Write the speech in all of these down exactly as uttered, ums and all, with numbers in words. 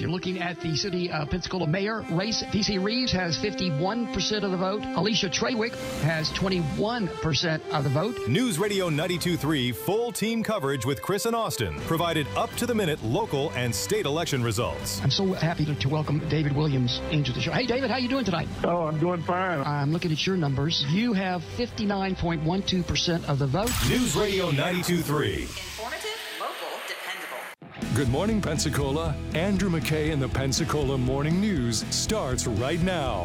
you're looking at the city of Pensacola mayor race, T C Reeves has fifty-one percent of the vote. Alicia Trawick has twenty-one percent of the vote. News Radio ninety-two point three full team coverage with Chris and Austin provided up-to-the-minute local and state election results. I'm so happy to, to welcome David Williams into the show. Hey, David, how you doing tonight? Oh, I'm doing fine. I'm looking at your numbers. You have fifty-nine point one two percent of the vote. News Radio ninety-two point three. Informative, local, dependable. Good morning, Pensacola. Andrew McKay and the Pensacola Morning News starts right now.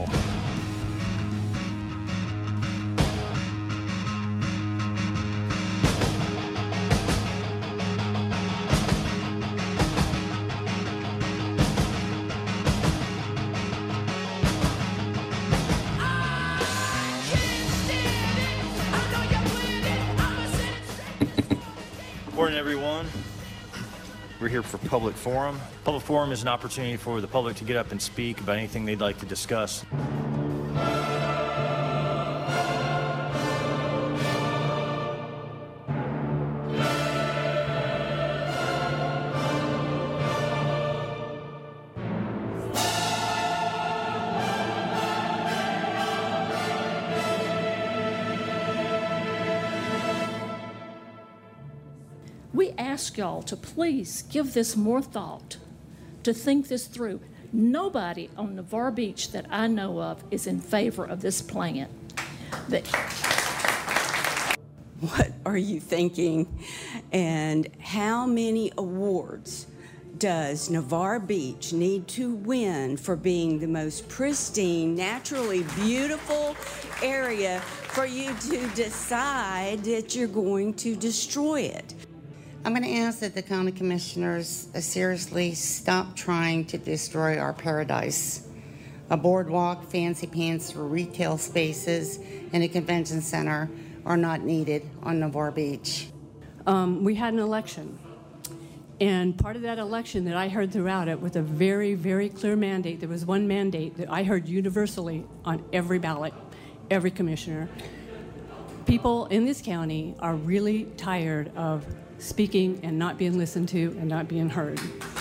Morning, everyone. We're here for Public Forum. Public Forum is an opportunity for the public to get up and speak about anything they'd like to discuss. We ask y'all to please give this more thought, to think this through. Nobody on Navarre Beach that I know of is in favor of this plan. That What are you thinking? And how many awards does Navarre Beach need to win for being the most pristine, naturally beautiful area for you to decide that you're going to destroy it? I'm going to ask that the county commissioners uh, seriously stop trying to destroy our paradise. A boardwalk, fancy pants, or retail spaces, and a convention center are not needed on Navarre Beach. Um, we had an election, and part of that election that I heard throughout it was a very, very clear mandate. There was one mandate that I heard universally on every ballot, every commissioner. People in this county are really tired of speaking and not being listened to and not being heard.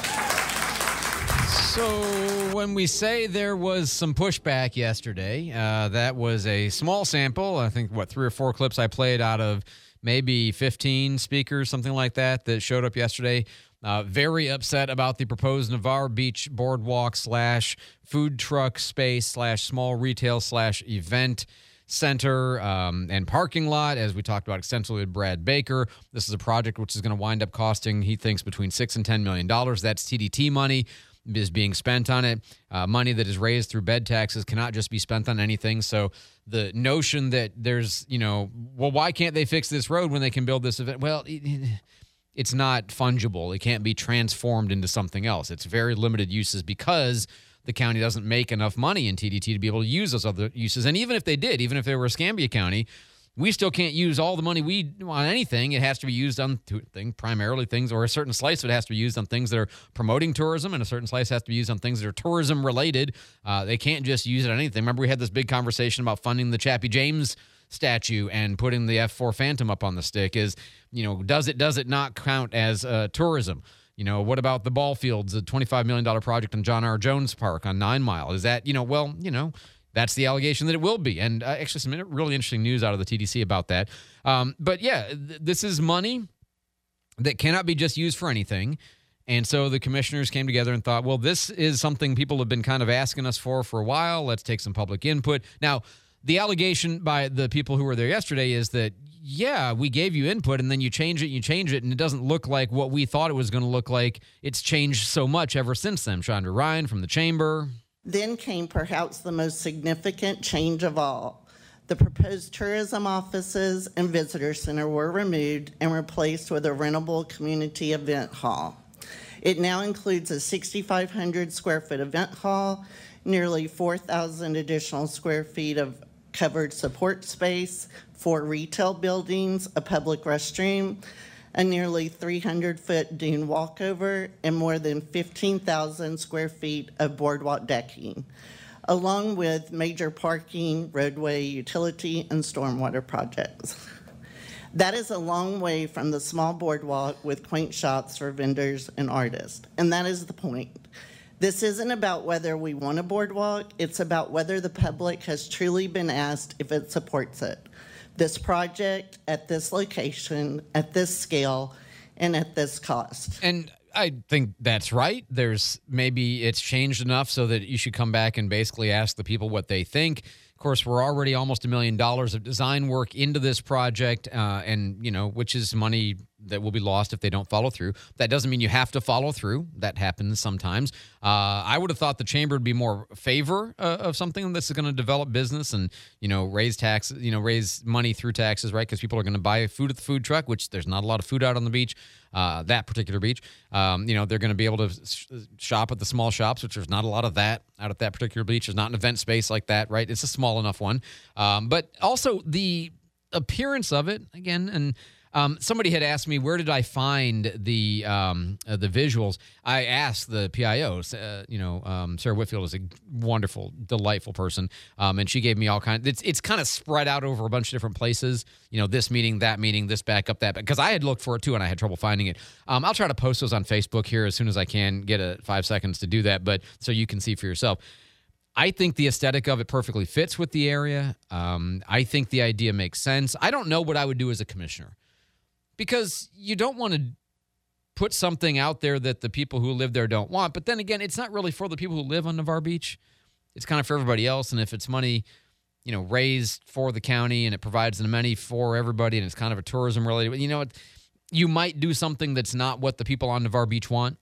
So when we say there was some pushback yesterday, uh, that was a small sample. I think, what, three or four clips I played out of maybe fifteen speakers, something like that, that showed up yesterday. Uh, very upset about the proposed Navarre Beach boardwalk slash food truck space slash small retail slash event center um, and parking lot, as we talked about extensively with Brad Baker. This is a project which is going to wind up costing, he thinks, between six and ten million dollars. That's T D T money is being spent on it. Uh, money that is raised through bed taxes cannot just be spent on anything. So the notion that there's, you know, well, why can't they fix this road when they can build this event? Well, it, it's not fungible. It can't be transformed into something else. It's very limited uses because the county doesn't make enough money in T D T to be able to use those other uses. And even if they did, even if they were a Escambia County, we still can't use all the money we on anything. It has to be used on thing, primarily things, or a certain slice of it has to be used on things that are promoting tourism, and a certain slice has to be used on things that are tourism related. Uh, they can't just use it on anything. Remember, we had this big conversation about funding the Chappie James statue and putting the F four Phantom up on the stick. Is, you know, does it does it not count as uh, tourism? You know, what about the ball fields, a twenty-five million dollars project on John R. Jones Park on Nine Mile? Is that, you know, well, you know, that's the allegation that it will be. And uh, actually some really interesting news out of the T D C about that. Um, but yeah, th- this is money that cannot be just used for anything. And so the commissioners came together and thought, well, this is something people have been kind of asking us for for a while. Let's take some public input. Now, the allegation by the people who were there yesterday is that, yeah, we gave you input and then you change it, you change it, and it doesn't look like what we thought it was going to look like. It's changed so much ever since then. Chandra Ryan from the Chamber. Then came perhaps the most significant change of all. The proposed tourism offices and visitor center were removed and replaced with a rentable community event hall. It now includes a sixty-five hundred square foot event hall, nearly four thousand additional square feet of covered support space, four retail buildings, a public restroom, a nearly three hundred foot dune walkover, and more than fifteen thousand square feet of boardwalk decking, along with major parking, roadway, utility, and stormwater projects. That is a long way from the small boardwalk with quaint shops for vendors and artists. And that is the point. This isn't about whether we want a boardwalk. It's about whether the public has truly been asked if it supports it. This project at this location, at this scale, and at this cost. And I think that's right. There's maybe it's changed enough so that you should come back and basically ask the people what they think. Of course, we're already almost a million dollars of design work into this project, uh, and, you know, which is money that will be lost if they don't follow through. That doesn't mean you have to follow through. That happens sometimes. Uh, I would have thought the chamber would be more favor uh, of something that's going to develop business and, you know, raise taxes, you know, raise money through taxes, right? Because people are going to buy food at the food truck, which there's not a lot of food out on the beach, uh, that particular beach. Um, you know, they're going to be able to sh- shop at the small shops, which there's not a lot of that out at that particular beach. There's not an event space like that, right? It's a small enough one. Um, but also the appearance of it, again, and Um, somebody had asked me, where did I find the um, uh, the visuals? I asked the P I O. Uh, you know, um, Sarah Whitfield is a wonderful, delightful person, um, and she gave me all kinds. It's it's kind of spread out over a bunch of different places. You know, this meeting, that meeting, this backup, that, because I had looked for it too, and I had trouble finding it. Um, I'll try to post those on Facebook here as soon as I can get a five seconds to do that, but so you can see for yourself. I think the aesthetic of it perfectly fits with the area. Um, I think the idea makes sense. I don't know what I would do as a commissioner. Because you don't want to put something out there that the people who live there don't want. But then again, it's not really for the people who live on Navarre Beach. It's kind of for everybody else. And if it's money, you know, raised for the county and it provides an amenity for everybody and it's kind of a tourism related, you know, you might do something that's not what the people on Navarre Beach want.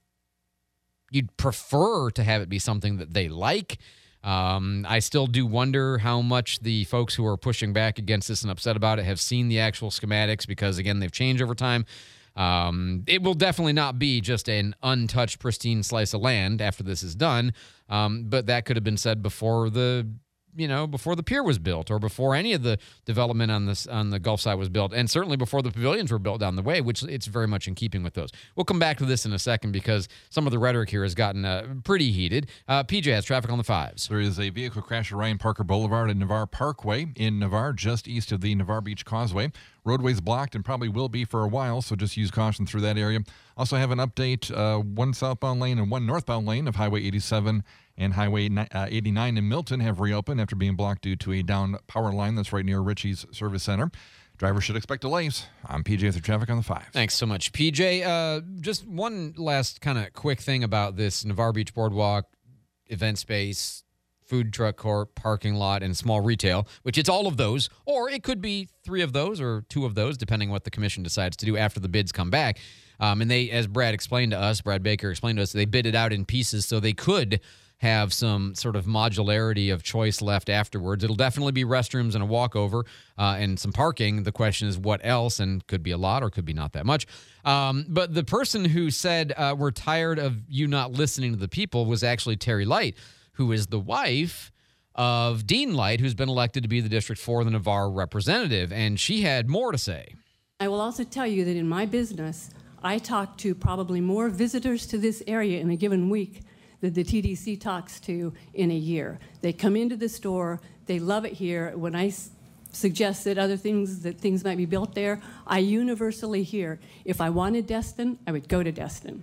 You'd prefer to have it be something that they like. Um, I still do wonder how much the folks who are pushing back against this and upset about it have seen the actual schematics because, again, they've changed over time. Um, it will definitely not be just an untouched, pristine slice of land after this is done, um, but that could have been said before the you know, before the pier was built or before any of the development on this on the Gulf side was built, and certainly before the pavilions were built down the way, which it's very much in keeping with those. We'll come back to this in a second because some of the rhetoric here has gotten uh, pretty heated. Uh, P J has traffic on the fives. There is a vehicle crash at Ryan Parker Boulevard and Navarre Parkway in Navarre, just east of the Navarre Beach Causeway. Roadway's blocked and probably will be for a while, so just use caution through that area. Also have an update, uh, one southbound lane and one northbound lane of Highway eighty-seven and Highway eighty-nine in Milton have reopened after being blocked due to a down power line that's right near Ritchie's Service Center. Drivers should expect delays. I'm P J with the traffic on the five. Thanks so much, P J. Uh, just one last kind of quick thing about this Navarre Beach Boardwalk event space, food truck court, parking lot, and small retail, which it's all of those, or it could be three of those or two of those, depending what the commission decides to do after the bids come back. Um, and they, as Brad explained to us, Brad Baker explained to us, they bid it out in pieces so they could have some sort of modularity of choice left afterwards. It'll definitely be restrooms and a walkover uh, and some parking. The question is what else, and could be a lot or could be not that much. Um, but the person who said, uh, we're tired of you not listening to the people was actually Terry Light, who is the wife of Dean Light, who's been elected to be the District four, the Navarre representative, and she had more to say. I will also tell you that in my business, I talk to probably more visitors to this area in a given week that the T D C talks to in a year. They come into the store, they love it here. When I s- suggest that other things, that things might be built there, I universally hear, if I wanted Destin, I would go to Destin.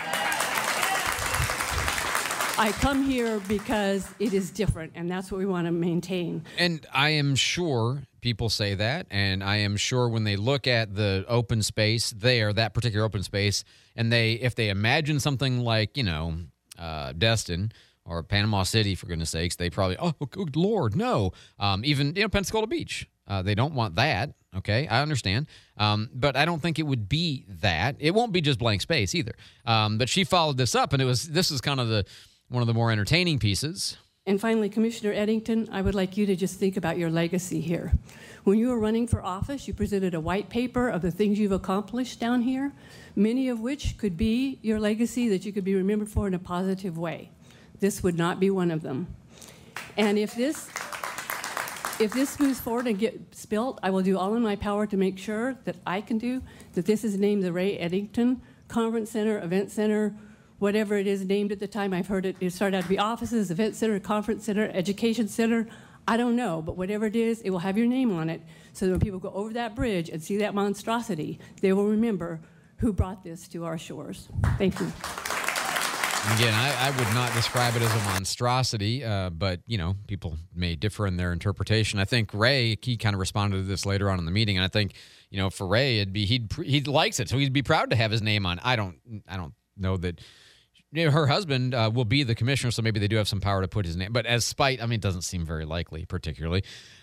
I come here because it is different, and that's what we want to maintain. And I am sure people say that, and I am sure when they look at the open space there, that particular open space, and they, if they imagine something like, you know, uh, Destin or Panama City, for goodness sakes, they probably, oh, good Lord, no. Um, even, you know, Pensacola Beach, uh, they don't want that. Okay, I understand. Um, but I don't think it would be that. It won't be just blank space either. Um, but she followed this up, and it was, this is kind of the, one of the more entertaining pieces. And finally, Commissioner Eddington, I would like you to just think about your legacy here. When you were running for office, you presented a white paper of the things you've accomplished down here, many of which could be your legacy that you could be remembered for in a positive way. This would not be one of them. And if this, if this moves forward and gets built, I will do all in my power to make sure that I can do that this is named the Ray Eddington Conference Center, Event Center, whatever it is named at the time. I've heard it, it started out to be offices, event center, conference center, education center. I don't know, but whatever it is, it will have your name on it so that when people go over that bridge and see that monstrosity, they will remember who brought this to our shores. Thank you. Again, I, I would not describe it as a monstrosity, uh, but, you know, people may differ in their interpretation. I think Ray, he kind of responded to this later on in the meeting, and I think, you know, for Ray, it'd be he'd he likes it, so he'd be proud to have his name on. I don't I don't know that you know, her husband uh, will be the commissioner, so maybe they do have some power to put his name. But as spite, I mean, it doesn't seem very likely, particularly.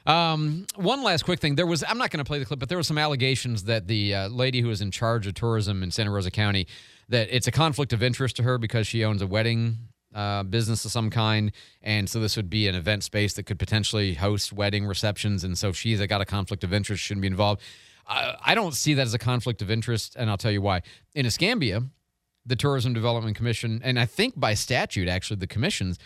Um, one last quick thing. There was, I'm not going to play the clip, but there were some allegations that the uh, lady who is in charge of tourism in Santa Rosa County, that it's a conflict of interest to her because she owns a wedding uh, business of some kind. And so this would be an event space that could potentially host wedding receptions. And so she's got a conflict of interest, shouldn't be involved. Uh, I don't see that as a conflict of interest, and I'll tell you why. In Escambia, the Tourism Development Commission, and I think by statute, actually, the commissions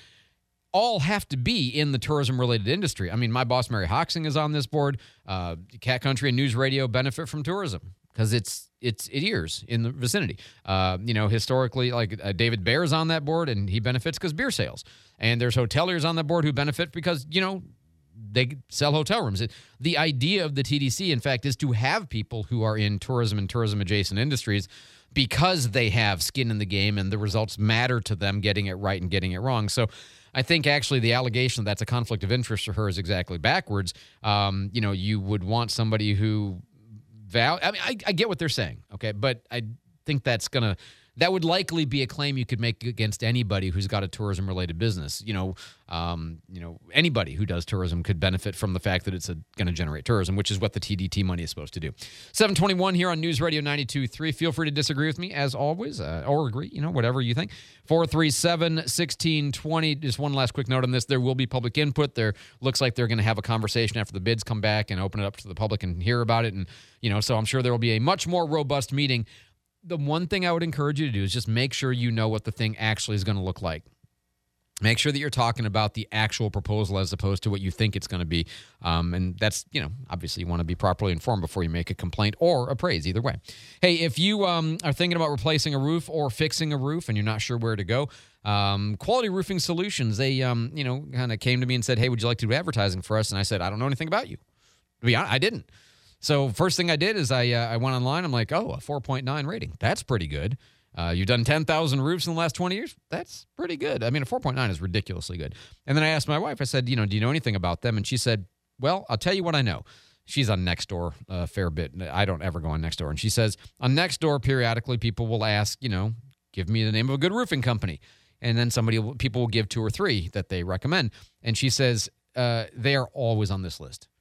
all have to be in the tourism-related industry. I mean, my boss, Mary Hoxing, is on this board. Uh, Cat Country and News Radio benefit from tourism because it's it's it ears in the vicinity. Uh, you know, historically, like uh, David Baer's on that board, and he benefits because beer sales. And there's hoteliers on that board who benefit because, you know, they sell hotel rooms. It, the idea of the T D C, in fact, is to have people who are in tourism and tourism-adjacent industries because they have skin in the game and the results matter to them getting it right and getting it wrong. So I think actually the allegation that that's a conflict of interest for her is exactly backwards. Um, you know, you would want somebody who val- I mean, I, I get what they're saying, okay, but I think that's going to that would likely be a claim you could make against anybody who's got a tourism-related business. You know, um, you know, anybody who does tourism could benefit from the fact that it's going to generate tourism, which is what the T D T money is supposed to do. seven twenty-one here on News Radio ninety-two point three. Feel free to disagree with me, as always, uh, or agree, you know, whatever you think. four three seven, one six two zero. Just one last quick note on this. There will be public input. There looks like they're going to have a conversation after the bids come back and open it up to the public and hear about it. And, you know, so I'm sure there will be a much more robust meeting. The one thing I would encourage you to do is just make sure you know what the thing actually is going to look like. Make sure that you're talking about the actual proposal as opposed to what you think it's going to be. Um, and that's, you know, obviously you want to be properly informed before you make a complaint or a praise, either way. Hey, if you um, are thinking about replacing a roof or fixing a roof and you're not sure where to go, um, Quality Roofing Solutions, they, um, you know, kind of came to me and said, hey, would you like to do advertising for us? And I said, I don't know anything about you. To be honest, I didn't. So first thing I did is I uh, I went online. I'm like, oh, a four point nine rating. That's pretty good. Uh, you've done ten thousand roofs in the last twenty years. That's pretty good. I mean, a four point nine is ridiculously good. And then I asked my wife, I said, you know, do you know anything about them? And she said, well, I'll tell you what I know. She's on Nextdoor a fair bit. I don't ever go on Nextdoor. And she says, on Nextdoor, periodically, people will ask, you know, give me the name of a good roofing company. And then somebody, will, people will give two or three that they recommend. And she says, uh, they are always on this list.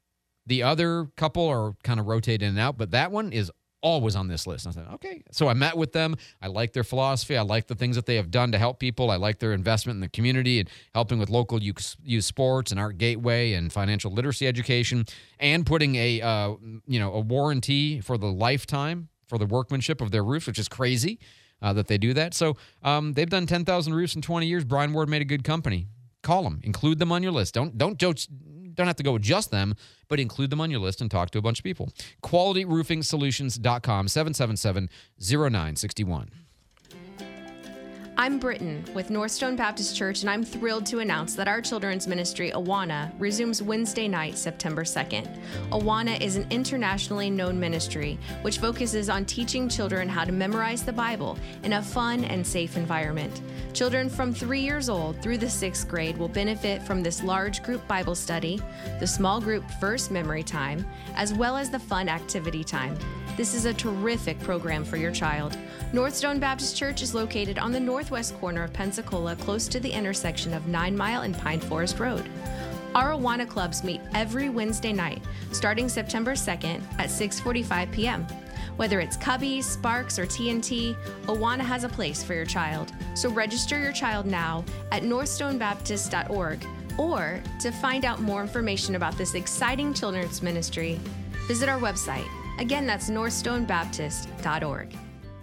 The other couple are kind of rotated in and out, but that one is always on this list. And I said, okay. So I met with them. I like their philosophy. I like the things that they have done to help people. I like their investment in the community and helping with local youth, youth sports and Art Gateway and financial literacy education, and putting a uh, you know a warranty for the lifetime for the workmanship of their roofs, which is crazy uh, that they do that. So um, they've done ten thousand roofs in twenty years. Brian Ward made a good company. Call them. Include them on your list. Don't don't just don't have to go with just them, but include them on your list and talk to a bunch of people. quality roofing solutions dot com, seven seven seven, zero nine six one. I'm Britton with Northstone Baptist Church, and I'm thrilled to announce that our children's ministry, Awana, resumes Wednesday night, September second. Awana is an internationally known ministry which focuses on teaching children how to memorize the Bible in a fun and safe environment. Children from three years old through the sixth grade will benefit from this large group Bible study, the small group first memory time, as well as the fun activity time. This is a terrific program for your child. Northstone Baptist Church is located on the northwest corner of Pensacola, close to the intersection of Nine Mile and Pine Forest Road. Our Awana clubs meet every Wednesday night, starting September second at six forty-five p.m. Whether it's Cubby, Sparks, or T N T, Awana has a place for your child. So register your child now at northstone baptist dot org, or to find out more information about this exciting children's ministry, visit our website. Again, that's northstone baptist dot org.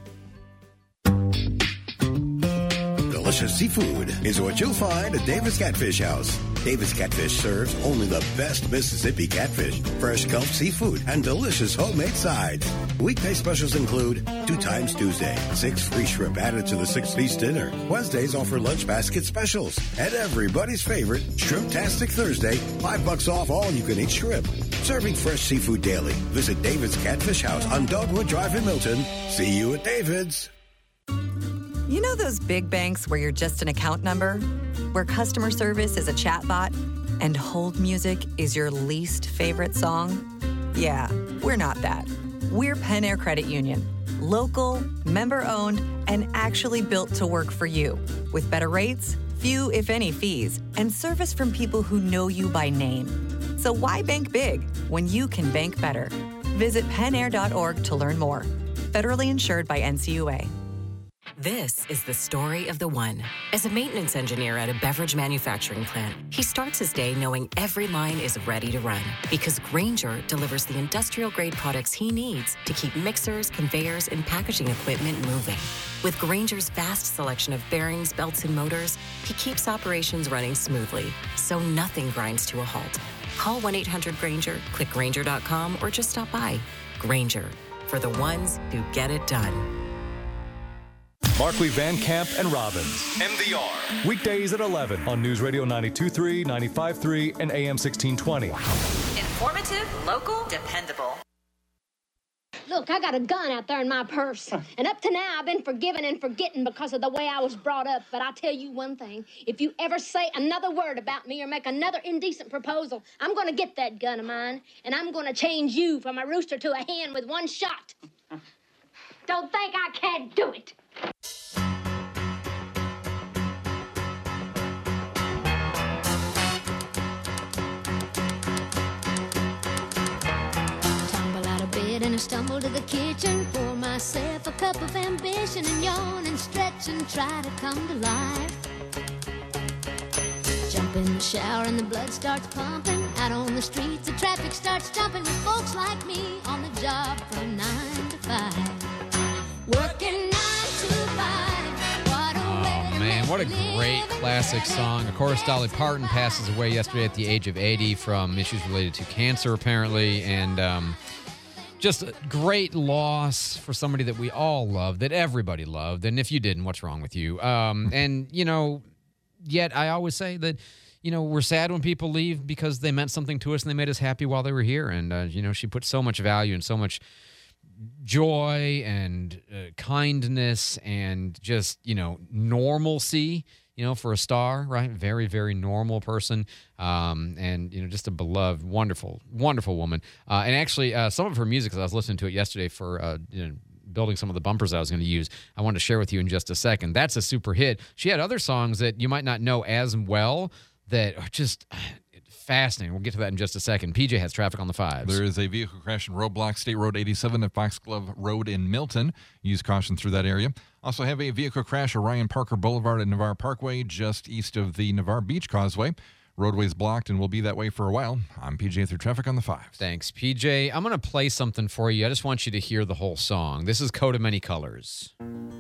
Delicious seafood is what you'll find at Davis Catfish House. Davis Catfish serves only the best Mississippi catfish, fresh Gulf seafood, and delicious homemade sides. Weekday specials include two times Tuesday, six free shrimp added to the six-piece dinner. Wednesdays offer lunch basket specials. And everybody's favorite, Shrimp-tastic Thursday, five bucks off all you-can-eat shrimp. Serving fresh seafood daily. Visit David's Catfish House on Dogwood Drive in Milton. See you at David's. You know those big banks where you're just an account number? Where customer service is a chatbot and hold music is your least favorite song? Yeah, we're not that. We're Pen Air Credit Union. Local, member-owned, and actually built to work for you. With better rates, few if any fees, and service from people who know you by name. So why bank big when you can bank better? Visit penair dot org to learn more. Federally insured by N C U A. This is the story of the one. As a maintenance engineer at a beverage manufacturing plant, he starts his day knowing every line is ready to run because Grainger delivers the industrial-grade products he needs to keep mixers, conveyors, and packaging equipment moving. With Grainger's vast selection of bearings, belts, and motors, he keeps operations running smoothly, so nothing grinds to a halt. Call one eight hundred Grainger, click Grainger dot com, or just stop by. Grainger, for the ones who get it done. Markley, Van Camp, and Robbins. M V R. Weekdays at eleven on News Radio ninety-two point three, ninety-five point three, and A M sixteen twenty. Informative, local, dependable. Look, I got a gun out there in my purse. And up to now, I've been forgiving and forgetting because of the way I was brought up. But I'll tell you one thing. If you ever say another word about me or make another indecent proposal, I'm going to get that gun of mine, and I'm going to change you from a rooster to a hen with one shot. Don't think I can't do it. And I stumble to the kitchen, pour myself a cup of ambition, and yawn and stretch and try to come to life. Jump in the shower and the blood starts pumping. Out on the streets, the traffic starts jumping with folks like me on the job from nine to five. Working nine to five. What a way to Man, what a great classic song. Of course, Dolly Parton passes away yesterday at the age of eighty from issues related to cancer, apparently, and um, just a great loss for somebody that we all love, that everybody loved. And if you didn't, what's wrong with you? Um, and, you know, yet I always say that, you know, we're sad when people leave because they meant something to us and they made us happy while they were here. And, uh, you know, she put so much value and so much joy and uh, kindness and just, you know, normalcy, you know, for a star, right? Very, very normal person. Um, and, you know, just a beloved, wonderful, wonderful woman. Uh, and actually, uh, some of her music, as I was listening to it yesterday for, uh, you know, building some of the bumpers I was going to use, I wanted to share with you in just a second. That's a super hit. She had other songs that you might not know as well that are just fascinating. We'll get to that in just a second. P J has traffic on the fives. There is a vehicle crash in roadblock State Road eighty-seven at Foxglove Road in Milton. Use caution through that area. Also have a vehicle crash at Ryan Parker Boulevard at Navarre Parkway, just east of the Navarre Beach Causeway. Roadway's blocked and will be that way for a while. I'm P J through traffic on the fives. Thanks, P J. I'm going to play something for you. I just want you to hear the whole song. This is Coat of Many Colors.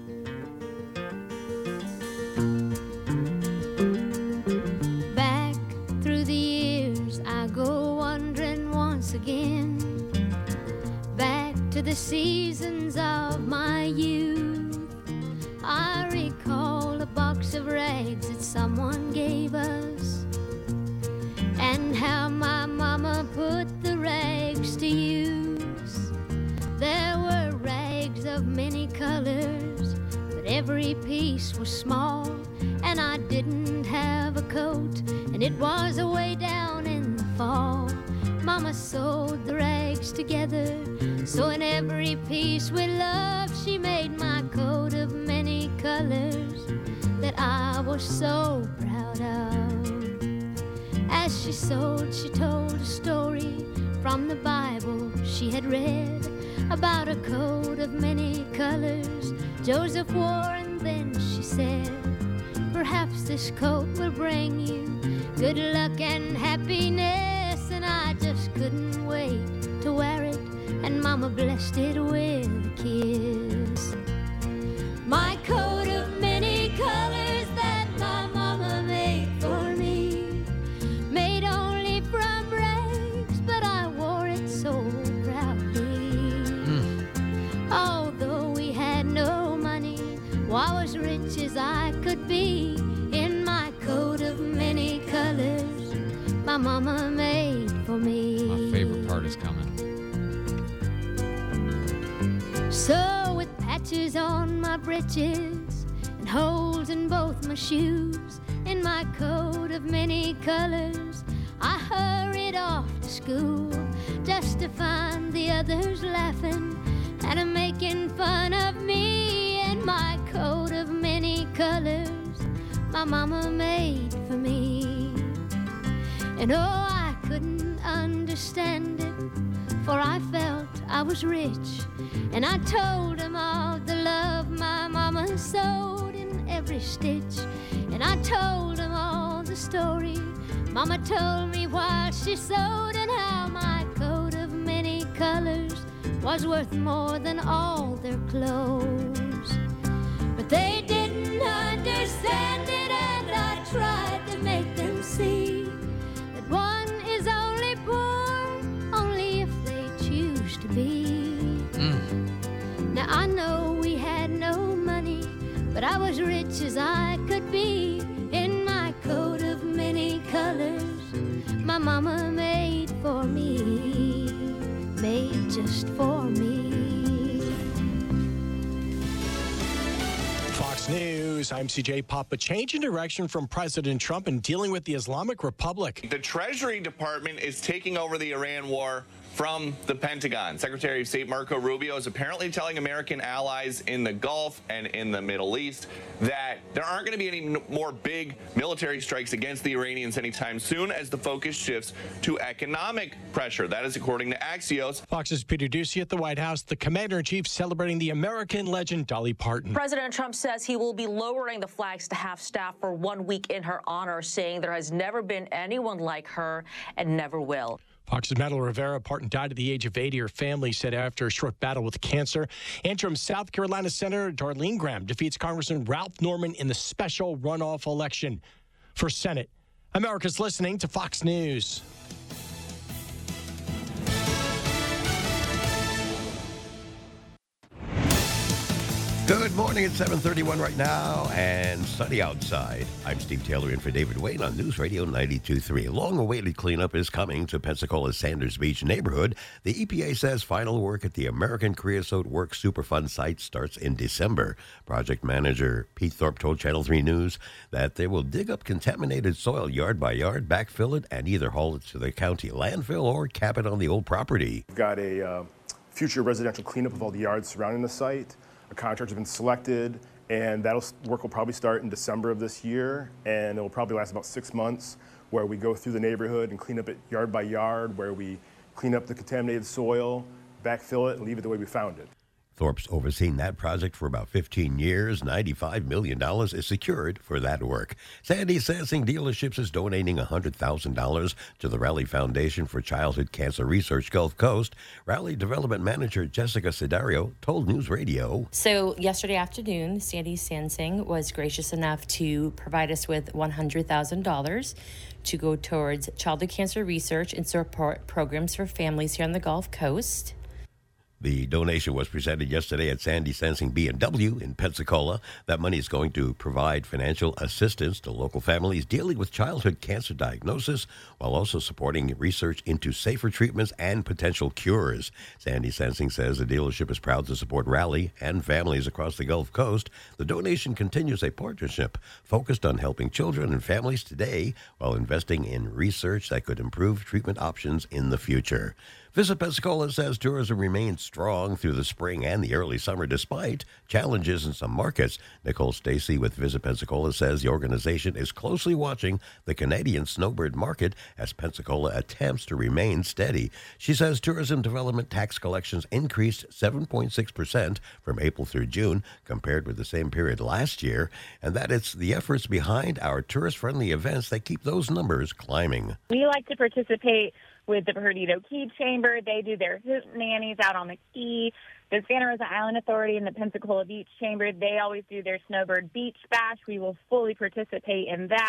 Back through the years, I go wandering once again. Back to the seasons of my youth. I recall a box of rags that someone gave us, and how my mama put the rags to use. There were rags of many colors, but every piece was small, and I didn't have a coat, and it was away down in the fall. Mama sewed the rags together, so in every piece with love she made my coat of many colors that I was so proud of. As she sewed, she told a story from the Bible she had read about a coat of many colors Joseph wore, and then she said, perhaps this coat will bring you good luck and happiness. And I just couldn't wait to wear it, and Mama blessed it with a kiss. My coat of many colors that my mama made for me, made only from rags, but I wore it so proudly. Mm. Although we had no money, well, I was rich as I could be in my coat of many colors my mama made for me. My favorite part is coming. So with patches on my breeches and and holes in both my shoes. In my coat of many colors, I hurried off to school just to find the others laughing and making fun of me. In my coat of many colors, my mama made for me. And oh, I couldn't understand it, for I felt I was rich. And I told them all the love my mama sewed in every stitch. And I told them all the story mama told me while she sewed, and how my coat of many colors was worth more than all their clothes. But they didn't understand it, and I tried to make them see that one is only poor only if they choose to be. Mm. Now I know we had no money, but I was rich as I could be. In my coat of many colors, my mama made for me, made just for me. Fox News, I'm C J Papa. Change in direction from President Trump in dealing with the Islamic Republic. The Treasury Department is taking over the Iran war from the Pentagon. Secretary of State Marco Rubio is apparently telling American allies in the Gulf and in the Middle East that there aren't going to be any more big military strikes against the Iranians anytime soon, as the focus shifts to economic pressure. That is according to Axios. Fox's Peter Doocy at the White House. The commander-in-chief celebrating the American legend Dolly Parton. President Trump says he will be lowering the flags to half-staff for one week in her honor, saying there has never been anyone like her and never will. Fox's Madeline Rivera. Parton died at the age of eighty. Her family said after a short battle with cancer. Interim South Carolina Senator Darlene Graham defeats Congressman Ralph Norman in the special runoff election for Senate. America's listening to Fox News. Good morning. It's seven thirty-one right now and sunny outside. I'm Steve Taylor in for David Wayne on News Radio ninety-two point three. Long-awaited cleanup is coming to Pensacola's Sanders Beach neighborhood. The E P A says final work at the American Creosote Works Superfund site starts in December. Project manager Pete Thorpe told Channel three News that they will dig up contaminated soil yard by yard, backfill it, and either haul it to the county landfill or cap it on the old property. We've got a uh, future residential cleanup of all the yards surrounding the site. A contract has been selected, and that work will probably start in December of this year, and it will probably last about six months, where we go through the neighborhood and clean up it yard by yard, where we clean up the contaminated soil, backfill it, and leave it the way we found it. Thorpe's overseen that project for about fifteen years. ninety-five million dollars is secured for that work. Sandy Sansing Dealerships is donating one hundred thousand dollars to the Raleigh Foundation for Childhood Cancer Research Gulf Coast. Raleigh Development Manager Jessica Sidario told News Radio. So yesterday afternoon, Sandy Sansing was gracious enough to provide us with one hundred thousand dollars to go towards childhood cancer research and support programs for families here on the Gulf Coast. The donation was presented yesterday at Sandy Sansing B and W in Pensacola. That money is going to provide financial assistance to local families dealing with childhood cancer diagnosis, while also supporting research into safer treatments and potential cures. Sandy Sansing says the dealership is proud to support Raleigh and families across the Gulf Coast. The donation continues a partnership focused on helping children and families today while investing in research that could improve treatment options in the future. Visit Pensacola says tourism remains strong through the spring and the early summer despite challenges in some markets. Nicole Stacy with Visit Pensacola says the organization is closely watching the Canadian snowbird market as Pensacola attempts to remain steady. She says tourism development tax collections increased seven point six percent from April through June compared with the same period last year, and that it's the efforts behind our tourist-friendly events that keep those numbers climbing. We like to participate with the Perdido Key Chamber. They do their hoot nannies out on the key. The Santa Rosa Island Authority and the Pensacola Beach Chamber, they always do their Snowbird Beach Bash. We will fully participate in that.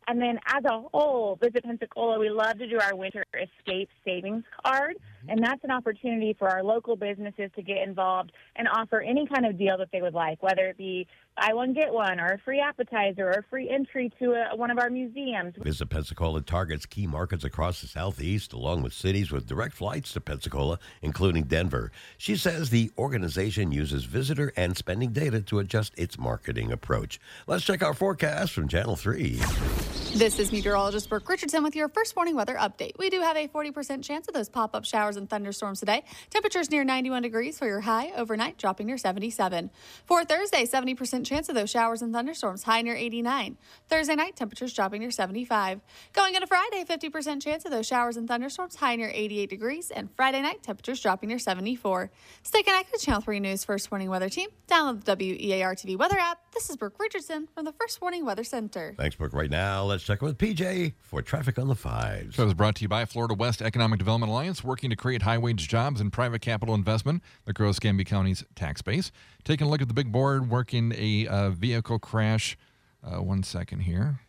And then as a whole, Visit Pensacola, we love to do our Winter Escape Savings Card, and that's an opportunity for our local businesses to get involved and offer any kind of deal that they would like, whether it be buy one, get one, or a free appetizer, or a free entry to a, one of our museums. Visit Pensacola targets key markets across the Southeast, along with cities with direct flights to Pensacola, including Denver. She says the organization uses visitor and spending data to adjust its marketing approach. Let's check our forecast from Channel three. This is meteorologist Brooke Richardson with your first morning weather update. We do have a forty percent chance of those pop-up showers and thunderstorms today. Temperatures near ninety-one degrees for your high, overnight dropping near seventy-seven. For Thursday, seventy percent chance of those showers and thunderstorms, high near eighty-nine. Thursday night, temperatures dropping near seventy-five. Going into Friday, fifty percent chance of those showers and thunderstorms, high near eighty-eight degrees. And Friday night, temperatures dropping near seventy-four. Stay connected to Channel three News First Morning Weather Team. Download the W E A R T V weather app. This is Brooke Richardson from the First Morning Weather Center. Thanks, Brooke. Right now, let's check with P J for traffic on the fives. So it was brought to you by Florida West Economic Development Alliance, working to create high-wage jobs and private capital investment that grows Escambia County's tax base. Taking a look at the big board, working a uh, vehicle crash. Uh, one second here.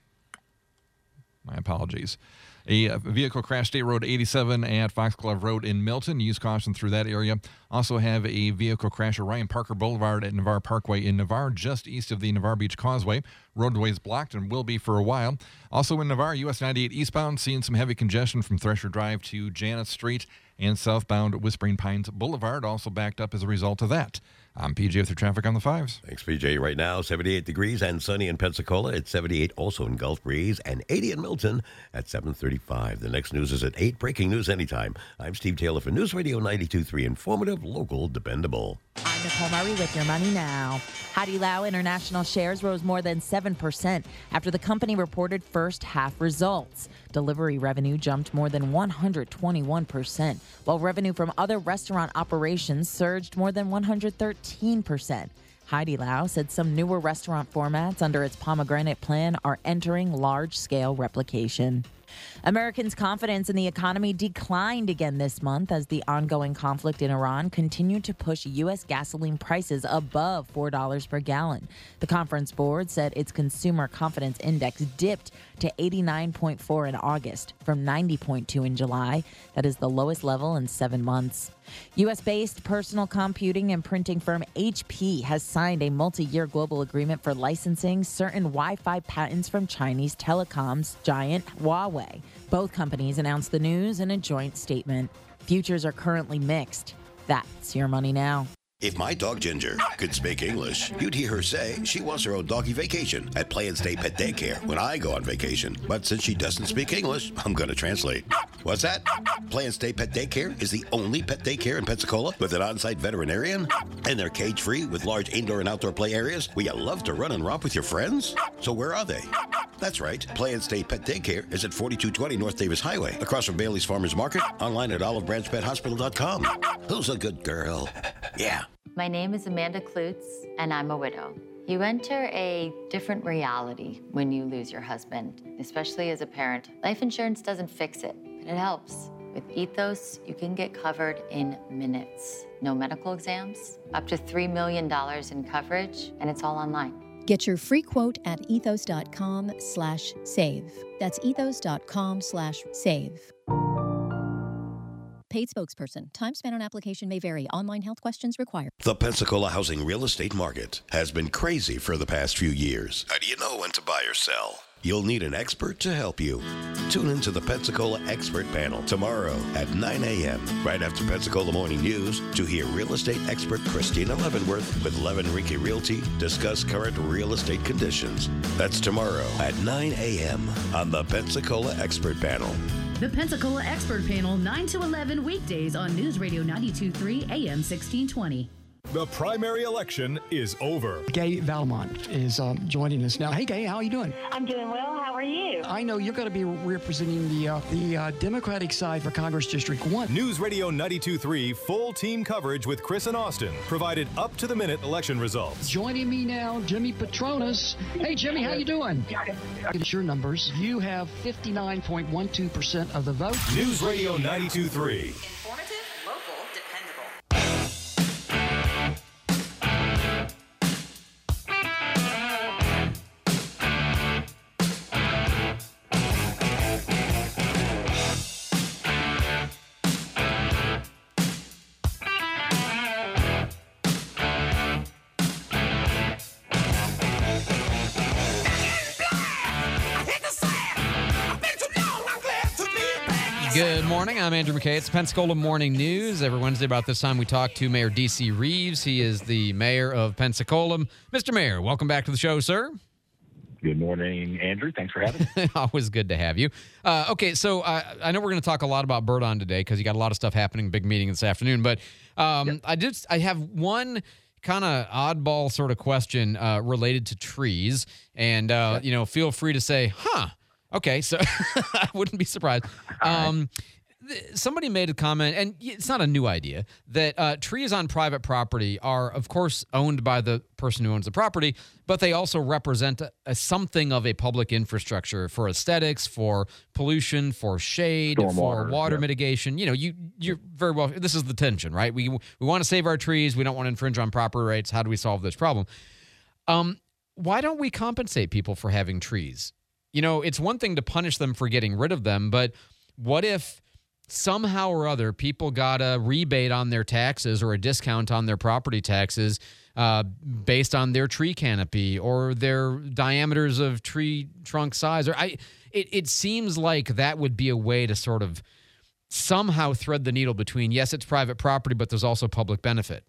My apologies. A uh, vehicle crash State Road eighty-seven at Foxglove Road in Milton. Use caution through that area. Also have a vehicle crash at Ryan Parker Boulevard at Navarre Parkway in Navarre, just east of the Navarre Beach Causeway. Roadway is blocked and will be for a while. Also in Navarre, U S ninety-eight eastbound, seeing some heavy congestion from Thresher Drive to Janet Street, and southbound Whispering Pines Boulevard also backed up as a result of that. I'm P J with your traffic on the fives. Thanks, P J. Right now, seventy-eight degrees and sunny in Pensacola. It's seventy-eight also in Gulf Breeze and eighty in Milton at seven thirty-five. The next news is at eight. Breaking news anytime. I'm Steve Taylor for News Radio ninety-two point three. Informative, local, dependable. I'm Nicole Murray with your money now. Haidilao International shares rose more than seven percent after the company reported first half results. Delivery revenue jumped more than one hundred twenty-one percent, while revenue from other restaurant operations surged more than one hundred thirteen percent. Haidilao said some newer restaurant formats under its Pomegranate plan are entering large-scale replication. Americans' confidence in the economy declined again this month as the ongoing conflict in Iran continued to push U S gasoline prices above four dollars per gallon. The Conference Board said its consumer confidence index dipped to eighty-nine point four in August from ninety point two in July. That is the lowest level in seven months. U S-based personal computing and printing firm H P has signed a multi-year global agreement for licensing certain Wi-Fi patents from Chinese telecoms giant Huawei. Both companies announced the news in a joint statement. Futures are currently mixed. That's your money now. If my dog Ginger could speak English, you'd hear her say she wants her own doggy vacation at Play and Stay Pet Daycare when I go on vacation. But since she doesn't speak English, I'm going to translate. What's that? Play and Stay Pet Daycare is the only pet daycare in Pensacola with an on-site veterinarian, and they're cage-free with large indoor and outdoor play areas where you love to run and romp with your friends. So where are they? That's right. Play and Stay Pet Daycare is at forty-two twenty North Davis Highway, across from Bailey's Farmers Market, online at olive branch pet hospital dot com. Who's a good girl? Yeah. My name is Amanda Klutz, and I'm a widow. You enter a different reality when you lose your husband, especially as a parent. Life insurance doesn't fix it, but it helps. With Ethos, you can get covered in minutes. No medical exams, up to three million dollars in coverage, and it's all online. Get your free quote at ethos.com slash save. That's ethos.com slash save. Paid spokesperson. Time spent on application may vary. Online health questions required. The Pensacola housing real estate market has been crazy for the past few years. How do you know when to buy or sell? You'll need an expert to help you. Tune into the Pensacola Expert Panel tomorrow at nine a.m. right after Pensacola Morning News to hear real estate expert Christina Leavenworth with Levin Rinke Realty discuss current real estate conditions. That's tomorrow at nine a.m. on the Pensacola Expert Panel. The Pensacola Expert Panel, nine to eleven weekdays on News Radio ninety-two point three A M sixteen twenty. The primary election is over. Gay Valmont is um, joining us now. Hey, Gay, how are you doing? I'm doing well. How are you? I know you're going to be representing the uh, the uh, Democratic side for Congress District one. News Radio ninety-two point three full team coverage with Chris and Austin provided up-to-the-minute election results. Joining me now, Jimmy Petronas. Hey, Jimmy, how you doing? It's your numbers. You have fifty-nine point one two percent of the vote. News Radio ninety-two point three. Informative, local, dependable. Good morning. I'm Andrew McKay. It's Pensacola Morning News. Every Wednesday about this time, we talk to Mayor D C. Reeves. He is the mayor of Pensacola. Mister Mayor, welcome back to the show, sir. Good morning, Andrew. Thanks for having me. Always good to have you. Uh, okay, so uh, I know we're going to talk a lot about Bird On today because you got a lot of stuff happening, big meeting this afternoon. But um, yep. I just I have one kind of oddball sort of question uh, related to trees, and uh, yep. you know, feel free to say, "Huh." Okay, so I wouldn't be surprised. Um, th- somebody made a comment, and it's not a new idea, that uh, trees on private property are, of course, owned by the person who owns the property, but they also represent a, a something of a public infrastructure for aesthetics, for pollution, for shade, Stormwater, for water yeah. mitigation. You know, you, you're very well, this is the tension, right? We, we want to save our trees. We don't want to infringe on property rights. How do we solve this problem? Um, why don't we compensate people for having trees? You know, it's one thing to punish them for getting rid of them, but what if somehow or other people got a rebate on their taxes or a discount on their property taxes uh, based on their tree canopy or their diameters of tree trunk size? Or I, it, it seems like that would be a way to sort of somehow thread the needle between, yes, it's private property, but there's also public benefit.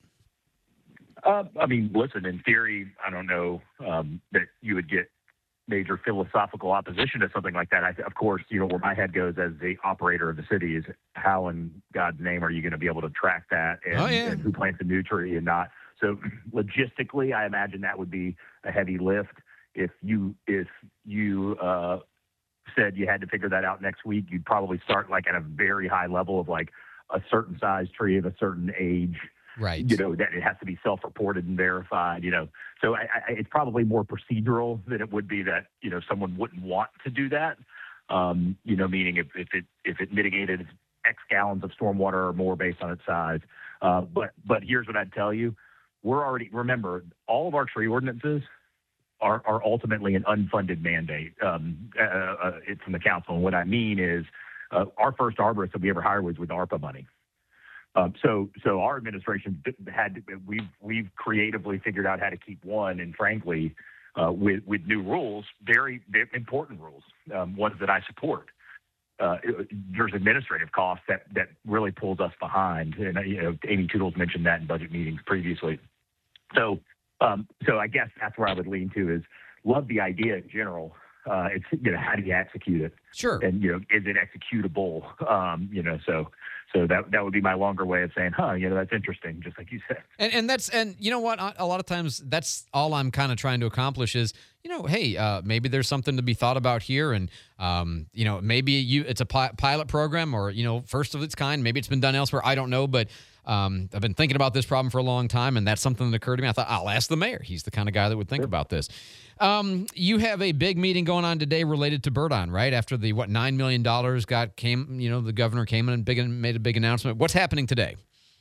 Uh, I mean, listen, in theory, I don't know um, that you would get major philosophical opposition to something like that. I, of course, you know, where my head goes as the operator of the city is how in God's name are you going to be able to track that and, oh, yeah. and who plants a new tree and not. So logistically, I imagine that would be a heavy lift. If you, if you uh, said you had to figure that out next week, you'd probably start like at a very high level of like a certain size tree of a certain age. Right. You know, that it has to be self-reported and verified, you know. So I, I, it's probably more procedural than it would be that, you know, someone wouldn't want to do that. Um, you know, meaning if, if it if it mitigated X gallons of stormwater or more based on its size. Uh, but but here's what I'd tell you. We're already, remember, all of our tree ordinances are, are ultimately an unfunded mandate um, uh, uh, from the council. And what I mean is uh, our first arborist that we ever hired was with ARPA money. Um, so, so our administration had we've we've creatively figured out how to keep one, and frankly, uh, with with new rules, very, very important rules, um, ones that I support. Uh, there's administrative costs that that really pulls us behind, and you know, Amy Toodles mentioned that in budget meetings previously. So, um, so I guess that's where I would lean to is love the idea in general. Uh, it's, you know, how do you execute it? Sure. And, you know, is it executable? Um, you know, so so that that would be my longer way of saying, huh, you know, that's interesting, just like you said. And and that's, and you know what, a lot of times that's all I'm kind of trying to accomplish is, you know, hey, uh, maybe there's something to be thought about here. And, um, you know, maybe you it's a pi- pilot program or, you know, first of its kind. Maybe it's been done elsewhere. I don't know. But um, I've been thinking about this problem for a long time. And that's something that occurred to me. I thought, I'll ask the mayor. He's the kind of guy that would think Sure. about this. Um, you have a big meeting going on today related to Bird On, right? After the, what, nine million dollars got came, you know, the governor came in and big, made a big announcement. What's happening today?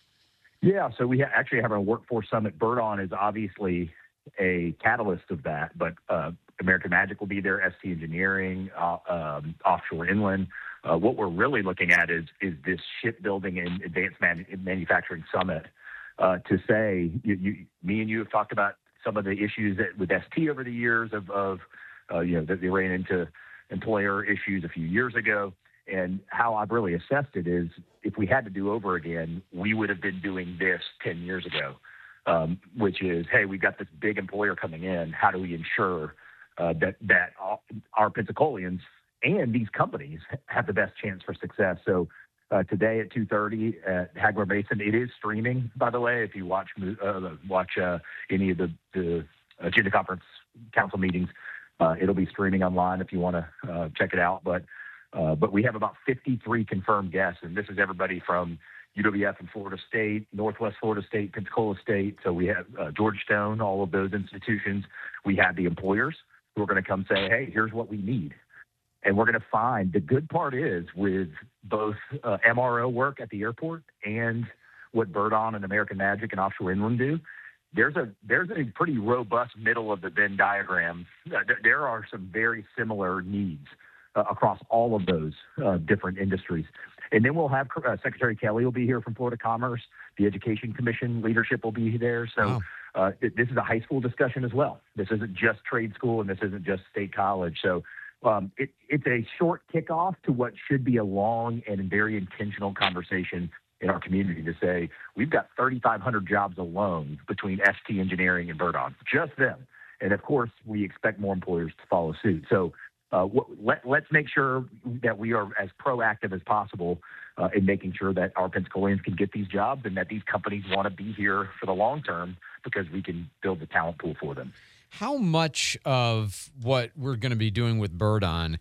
Yeah, so we ha- actually have a workforce summit. Bird On is obviously a catalyst of that, but uh, American Magic will be there, S T Engineering, uh, um, Offshore Inland. Uh, what we're really looking at is is this shipbuilding and advanced man- manufacturing summit uh, to say, you, you, me and you have talked about some of the issues that with S T over the years of, of uh, you know, that they ran into employer issues a few years ago. And how I've really assessed it is if we had to do over again, we would have been doing this ten years ago, um, which is, hey, we've got this big employer coming in. How do we ensure uh, that, that our Pensacolians and these companies have the best chance for success? So uh, today at two thirty at Hagler Basin, it is streaming, by the way. If you watch uh, watch uh, any of the, the Agenda Conference Council meetings, uh, it'll be streaming online if you want to uh, check it out. But Uh, but we have about fifty-three confirmed guests, and this is everybody from U W F and Florida State, Northwest Florida State, Pensacola State. So we have uh, Georgetown, all of those institutions. We have the employers who are going to come say, hey, here's what we need. And we're going to find the good part is with both uh, M R O work at the airport and what Bird On and American Magic and Offshore Inland do, there's a there's a pretty robust middle of the Venn diagram. Uh, th- there are some very similar needs Uh, across all of those uh, different industries. And then we'll have uh, Secretary Kelly will be here from Florida Commerce. The Education Commission leadership will be there. So Wow. uh, th- this is a high school discussion as well. This isn't just trade school and this isn't just state college. So um, it, it's a short kickoff to what should be a long and very intentional conversation in our community to say, we've got thirty-five hundred jobs alone between S T Engineering and Verdon, just them. And of course, we expect more employers to follow suit. So uh, w- let, let's make sure that we are as proactive as possible uh, in making sure that our Pensacolians can get these jobs and that these companies want to be here for the long term because we can build the talent pool for them. How much of what we're going to be doing with Verdon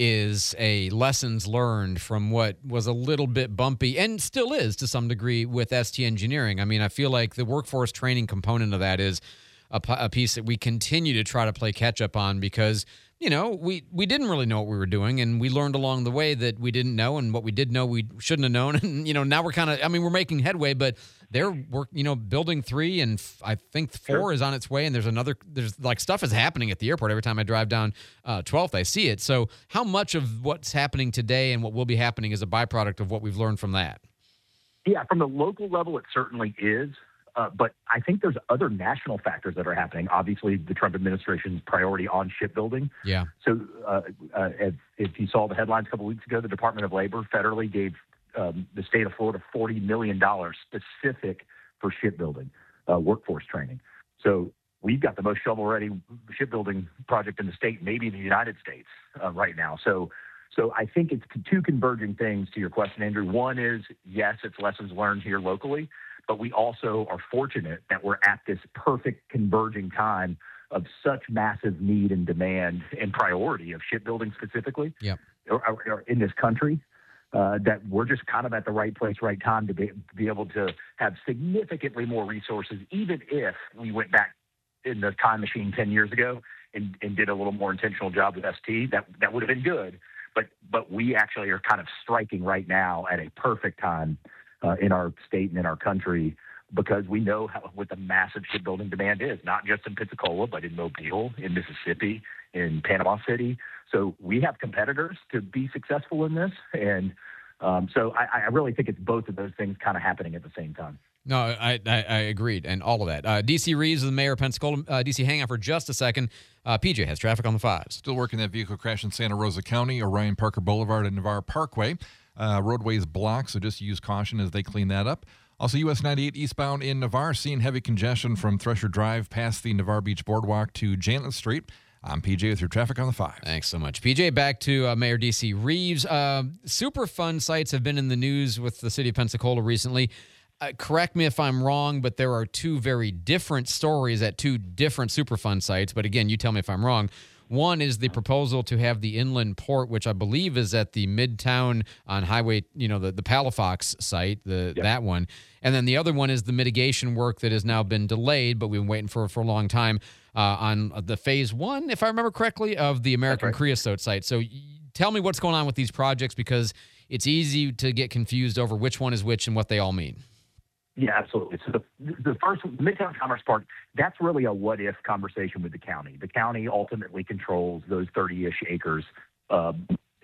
is a lessons learned from what was a little bit bumpy and still is to some degree with S T Engineering? I mean, I feel like the workforce training component of that is a, a piece that we continue to try to play catch up on because, you know, we, we didn't really know what we were doing, and we learned along the way that we didn't know, and what we did know we shouldn't have known. And, you know, now we're kind of, I mean, we're making headway, but they're, work, you know, building three, and f- I think four sure. is on its way, and there's another, there's like stuff is happening at the airport. Every time I drive down uh, twelfth, I see it. So how much of what's happening today and what will be happening is a byproduct of what we've learned from that? Yeah, from the local level, it certainly is. Uh, but I think there's other national factors that are happening. Obviously, the Trump administration's priority on shipbuilding. Yeah. So uh, uh, if, if you saw the headlines a couple weeks ago, the Department of Labor federally gave um, the state of Florida forty million dollars specific for shipbuilding, uh, workforce training. So we've got the most shovel-ready shipbuilding project in the state, maybe in the United States uh, right now. So So I think it's two converging things to your question, Andrew. One is, yes, it's lessons learned here locally, but we also are fortunate that we're at this perfect converging time of such massive need and demand and priority of shipbuilding specifically yep. or, or in this country uh, that we're just kind of at the right place, right time to be, to be able to have significantly more resources, even if we went back in the time machine ten years ago and, and did a little more intentional job with S T. That, that would have been good. But but we actually are kind of striking right now at a perfect time uh, in our state and in our country because we know how, what the massive shipbuilding demand is, not just in Pensacola, but in Mobile, in Mississippi, in Panama City. So we have competitors to be successful in this. And um, so I, I really think it's both of those things kind of happening at the same time. No, I, I, I agreed, and all of that. Uh, D C Reeves, the mayor of Pensacola. Uh, D C, hang on for just a second. Uh, P J has traffic on the fives. Still working that vehicle crash in Santa Rosa County, Orion Parker Boulevard and Navarre Parkway. Uh, roadways blocked, so just use caution as they clean that up. Also, U S ninety-eight eastbound in Navarre, seeing heavy congestion from Thresher Drive past the Navarre Beach Boardwalk to Janet Street. I'm P J with your traffic on the five. Thanks so much. P J, back to uh, Mayor D C Reeves. Uh, Superfund sites have been in the news with the city of Pensacola recently. Uh, correct me if I'm wrong, but there are two very different stories at two different Superfund sites. But again, you tell me if I'm wrong. One is the proposal to have the inland port, which I believe is at the Midtown on Highway, you know, the, the Palafox site, the yep. that one. And then the other one is the mitigation work that has now been delayed, but we've been waiting for for a long time uh, on the phase one, if I remember correctly, of the American right. Creosote site. So tell me what's going on with these projects because it's easy to get confused over which one is which and what they all mean. Yeah, absolutely. So the, the first, Midtown Commerce Park, that's really a what-if conversation with the county. The county ultimately controls those thirty-ish acres of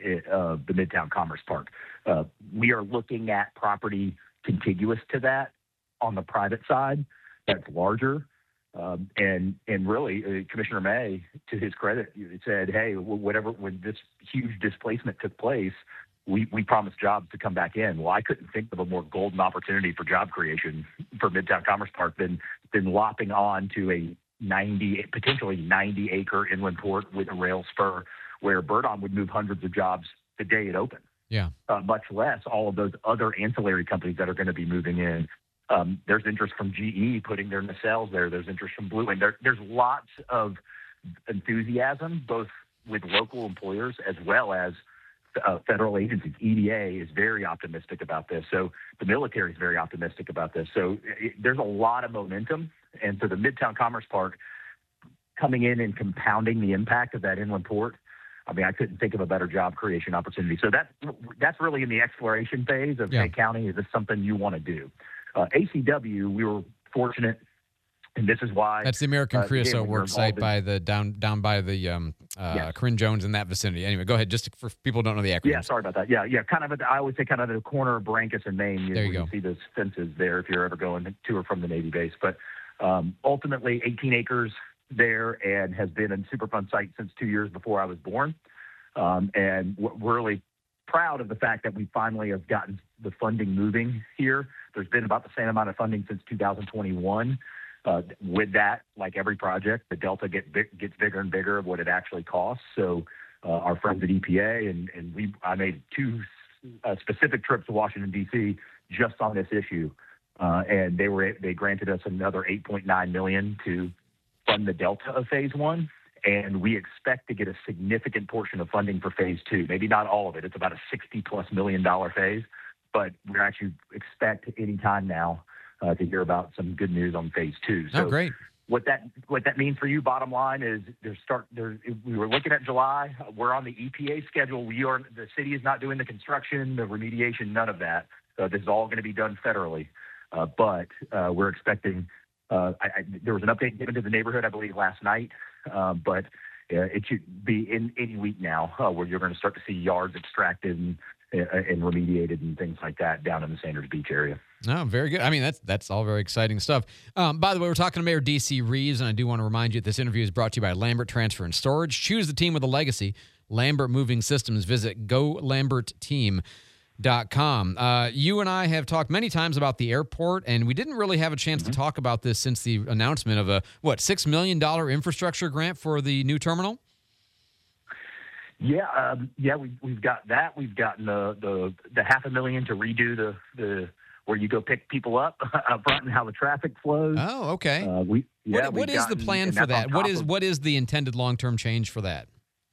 uh, the Midtown Commerce Park. Uh, we are looking at property contiguous to that on the private side that's larger. Um, and and really, uh, Commissioner May, to his credit, said, hey, whatever, when this huge displacement took place, We, we promised jobs to come back in. Well, I couldn't think of a more golden opportunity for job creation for Midtown Commerce Park than than lopping on to a ninety, potentially ninety acre inland port with a rail spur where Verdon would move hundreds of jobs the day it opened. Yeah. Uh, much less all of those other ancillary companies that are going to be moving in. Um, there's interest from G E putting their nacelles there. There's interest from Blue. And there, there's lots of enthusiasm, both with local employers as well as Uh, federal agencies. E D A is very optimistic about this. So the military is very optimistic about this. So it, there's a lot of momentum. And so the Midtown Commerce Park coming in and compounding the impact of that inland port, I mean, I couldn't think of a better job creation opportunity. So that, that's really in the exploration phase of, yeah. hey, county, is this something you want to do? Uh, A C W, we were fortunate. And this is why that's the American uh, Creosote again, work site in, by the down down by the um, uh, yes. Corinne Jones in that vicinity. Anyway, go ahead. Just to, for people who don't know the acronyms. Yeah, sorry about that. Yeah, yeah, kind of. At the, I always say kind of at the corner of Brankus and Maine. You, there you you go. see those fences there if you're ever going to or from the Navy base. But um, ultimately, eighteen acres there and has been a Superfund site since two years before I was born. Um, and we're really proud of the fact that we finally have gotten the funding moving here. There's been about the same amount of funding since two thousand twenty-one. Uh, with that, like every project, the delta get big, gets bigger and bigger of what it actually costs. So uh, our friends at E P A and, and we, I made two uh, specific trips to Washington, D C just on this issue. Uh, and they were they granted us another eight point nine million dollars to fund the delta of phase one. And we expect to get a significant portion of funding for phase two. Maybe not all of it. It's about a sixty plus million dollar phase, but we actually expect any time now uh, to hear about some good news on phase two. So oh, great. What that what that means for you, bottom line, is there's start there. We were looking at July. We're on the E P A schedule. We are the city is not doing the construction, the remediation, none of that. Uh, this is all going to be done federally. Uh, but uh, we're expecting. Uh, I, I, there was an update given to the neighborhood, I believe, last night. Uh, but uh, it should be in any week now uh, where you're going to start to see yards extracted and, uh, and remediated and things like that down in the Sanders Beach area. Oh, very good. I mean, that's that's all very exciting stuff. Um, by the way, we're talking to Mayor D C Reeves, and I do want to remind you that this interview is brought to you by Lambert Transfer and Storage. Choose the team with a legacy. Lambert Moving Systems. Visit go lambert team dot com. Uh, you and I have talked many times about the airport, and we didn't really have a chance mm-hmm. to talk about this since the announcement of a, what, six million dollars infrastructure grant for the new terminal? Yeah, um, yeah, we, we've got that. We've gotten the, the, the half a million to redo the, the where you go pick people up up front and how the traffic flows. Oh, okay. Uh, we, yeah, what what is gotten, the plan for that? What is of, what is the intended long-term change for that?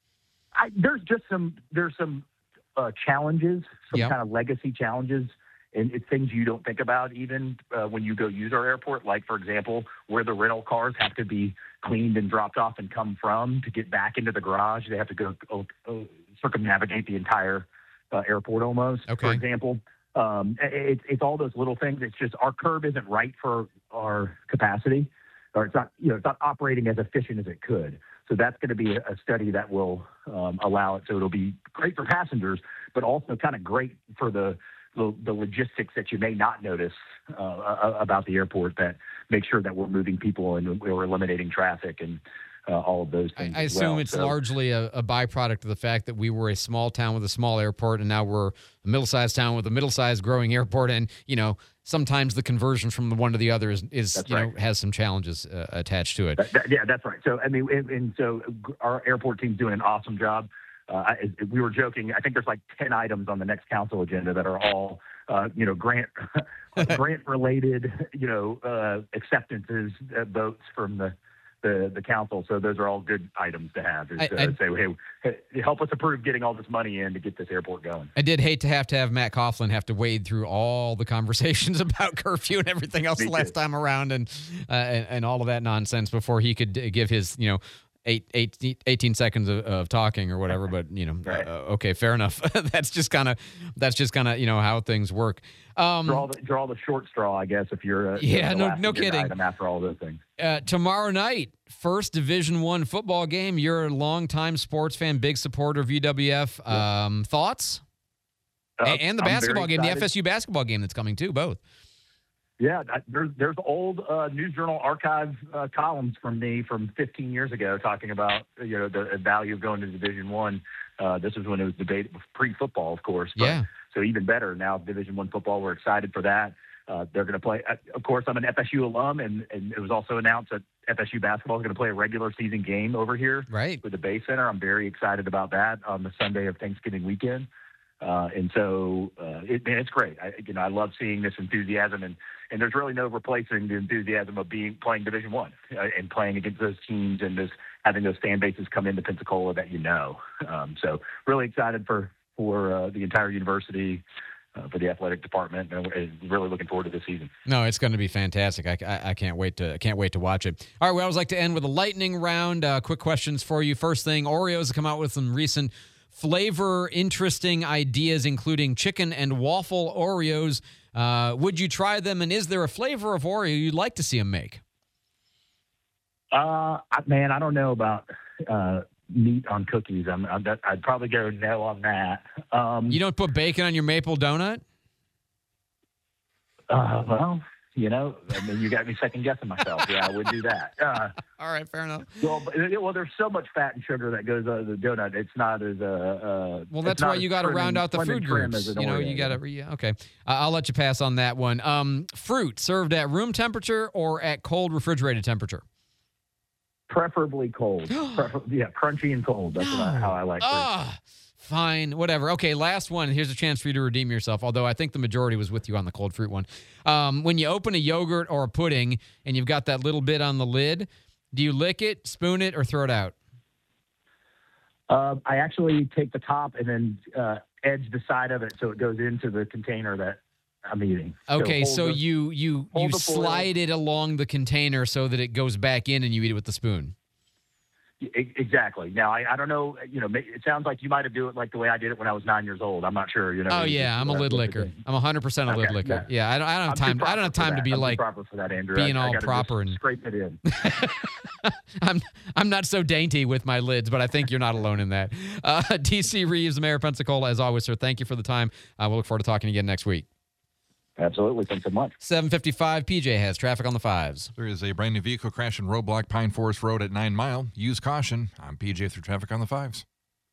I, there's just some there's some Uh, challenges, some yep. kind of legacy challenges, and it's things you don't think about even uh, when you go use our airport. Like, for example, where the rental cars have to be cleaned and dropped off and come from to get back into the garage. They have to go uh, uh, circumnavigate the entire uh, airport almost, okay. for example. Um, it, it's all those little things. It's just our curb isn't right for our capacity, or it's not, you know, it's not operating as efficient as it could. So that's going to be a study that will um, allow it. So it'll be great for passengers, but also kind of great for the the, the logistics that you may not notice uh, about the airport, that make sure that we're moving people and we're eliminating traffic and uh, all of those things. I, I assume well. it's so, largely a, a byproduct of the fact that we were a small town with a small airport, and now we're a middle-sized town with a middle-sized growing airport. And, you know, sometimes the conversion from the one to the other is, is you right. know, has some challenges uh, attached to it. That, that, yeah, that's right. So, I mean, and, and so our airport team's doing an awesome job. Uh, I, we were joking. I think there's like ten items on the next council agenda that are all, uh, you know, grant grant related, you know, uh, acceptances, uh, votes from the, the the council. So those are all good items to have. Is, I, uh, I, say, hey, help us approve getting all this money in to get this airport going. I did hate to have to have Matt Coughlin have to wade through all the conversations about curfew and everything else the last time around, and, uh, and and all of that nonsense before he could give his, you know, Eight, eight, eighteen seconds of, of talking or whatever, but you know, right. uh, okay, fair enough. that's just kind of, that's just kind of, you know, how things work. Um, draw the draw the short straw, I guess, if you're uh, yeah, the no, last no kidding. Item after all those things. Uh, tomorrow night, first Division One football game. You're a longtime sports fan, big supporter of U W F. Um, thoughts? Uh, and, and the I'm basketball game, the excited. F S U basketball game that's coming too, both. Yeah, there's there's old uh, News Journal archive uh, columns from me from fifteen years ago talking about, you know, the value of going to Division One. Uh, this is when it was debated pre-football, of course. But, yeah. So even better now, Division One football. We're excited for that. Uh, they're going to play. Uh, of course, I'm an F S U alum, and, and it was also announced that F S U basketball is going to play a regular season game over here, right, with the Bay Center. I'm very excited about that on the Sunday of Thanksgiving weekend. Uh, and so, uh, it, man, it's great. I, you know, I love seeing this enthusiasm, and, and there's really no replacing the enthusiasm of being playing Division One uh, and playing against those teams and just having those fan bases come into Pensacola that you know. Um, so, really excited for for uh, the entire university, uh, for the athletic department, and really looking forward to this season. No, it's going to be fantastic. I, I, I can't wait to can't wait to watch it. All right, we always like to end with a lightning round. Uh, quick questions for you. First thing, Oreos have come out with some recent flavor interesting ideas, including chicken and waffle Oreos. Uh, would you try them, and is there a flavor of Oreo you'd like to see them make? Uh, man, I don't know about uh, meat on cookies. I'm, I'm, I'd probably go no on that. Um, you don't put bacon on your maple donut? Uh, well, You know, I mean, you got me second guessing myself. Yeah, I would do that. Uh, All right, fair enough. Well, but, well, there's so much fat and sugar that goes on the donut. It's not as uh, uh Well, that's why you got to round out the food groups. You know, you got to. Yeah, okay, uh, I'll let you pass on that one. Um, fruit served at room temperature or at cold refrigerated temperature? Preferably cold. Prefer- yeah, crunchy and cold. That's No. what I, how I like fruit. Ah, fine, whatever. Okay, last one. Here's a chance for you to redeem yourself, although I think the majority was with you on the cold fruit one. Um, when you open a yogurt or a pudding and you've got that little bit on the lid, do you lick it, spoon it, or throw it out? Uh, I actually take the top and then uh, edge the side of it so it goes into the container that I'm eating. Okay, hold so the- you you hold you the foil. slide it along the container so that it goes back in and you eat it with the spoon. E- Exactly. Now, I, I don't know, you know, ma- it sounds like you might have do it like the way I did it when I was nine years old. I'm not sure, you know. Oh you yeah, just- I'm a uh, lid what licker. to do. I'm one hundred percent a lid Okay, licker. yeah. Yeah, I don't I don't have I'm too time. I don't proper have for time to that. be I'm too like proper for that, Andrew. being I- I all gotta proper just and scrape it in. I'm I'm not so dainty with my lids, but I think you're not alone in that. Uh, D C Reeves, the mayor of Pensacola, as always, sir. Thank you for the time. Uh, we'll look forward to talking again next week. Absolutely. Thanks so much. seven fifty-five, P J has traffic on the fives. There is a brand new vehicle crash in roadblock Pine Forest Road at Nine Mile. Use caution. I'm P J through traffic on the fives.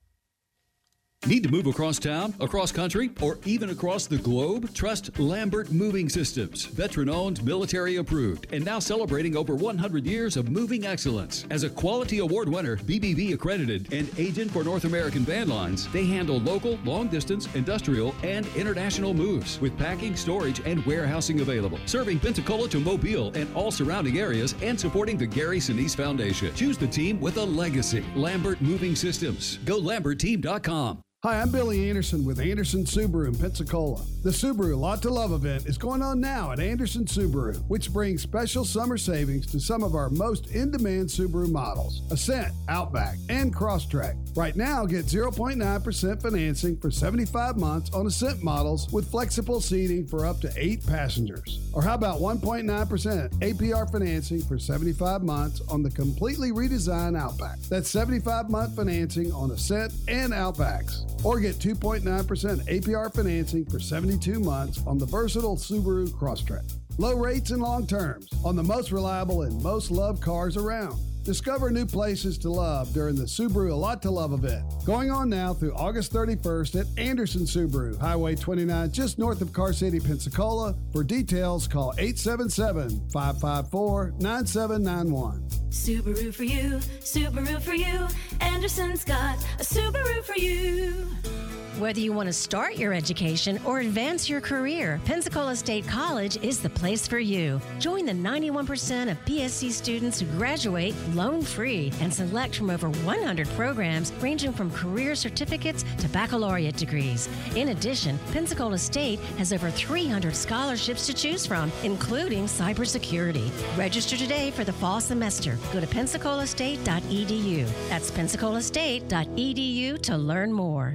Need to move across town, across country, or even across the globe? Trust Lambert Moving Systems. Veteran-owned, military-approved, and now celebrating over one hundred years of moving excellence. As a quality award winner, B B B accredited, and agent for North American Van Lines, they handle local, long-distance, industrial, and international moves with packing, storage, and warehousing available. Serving Pensacola to Mobile and all surrounding areas and supporting the Gary Sinise Foundation. Choose the team with a legacy. Lambert Moving Systems. Go Lambert Team dot com. Hi, I'm Billy Anderson with Anderson Subaru in Pensacola. The Subaru Lot to Love event is going on now at Anderson Subaru, which brings special summer savings to some of our most in-demand Subaru models, Ascent, Outback, and Crosstrek. Right now, get zero point nine percent financing for seventy-five months on Ascent models with flexible seating for up to eight passengers. Or how about one point nine percent A P R financing for seventy-five months on the completely redesigned Outback. That's seventy-five month financing on Ascent and Outbacks. Or get two point nine percent A P R financing for seventy-two months on the versatile Subaru Crosstrek. Low rates and long terms on the most reliable and most loved cars around. Discover new places to love during the Subaru A Lot to Love event. Going on now through August thirty-first at Anderson Subaru, Highway twenty-nine, just north of Car City, Pensacola. For details, call eight seven seven, five five four, nine seven nine one. Subaru for you, Subaru for you. Anderson's got a Subaru for you. Whether you want to start your education or advance your career, Pensacola State College is the place for you. Join the ninety-one percent of P S C students who graduate loan-free and select from over one hundred programs ranging from career certificates to baccalaureate degrees. In addition, Pensacola State has over three hundred scholarships to choose from, including cybersecurity. Register today for the fall semester. Go to pensacola state dot e d u. That's pensacola state dot e d u to learn more.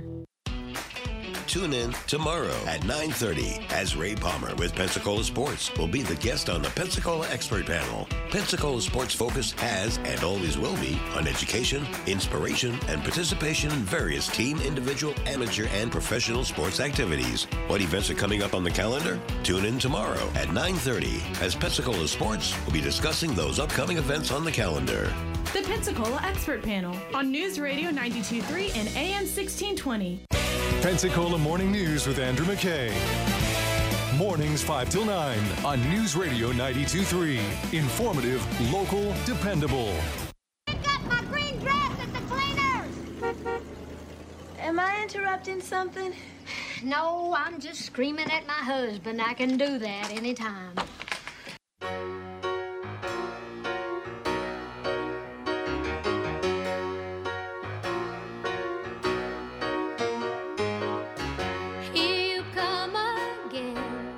Tune in tomorrow at nine thirty as Ray Palmer with Pensacola Sports will be the guest on the Pensacola Expert Panel. Pensacola Sports focus has and always will be on education, inspiration, and participation in various team, individual, amateur, and professional sports activities. What events are coming up on the calendar? Tune in tomorrow at nine thirty as Pensacola Sports will be discussing those upcoming events on the calendar. The Pensacola Expert Panel on News Radio ninety-two point three and A M sixteen twenty. Pensacola Morning News with Andrew McKay. Mornings five till nine on News Radio ninety-two point three. Informative, local, dependable. My green dress at the cleaners. Am I interrupting something? No, I'm just screaming at my husband. I can do that anytime. Here you come again.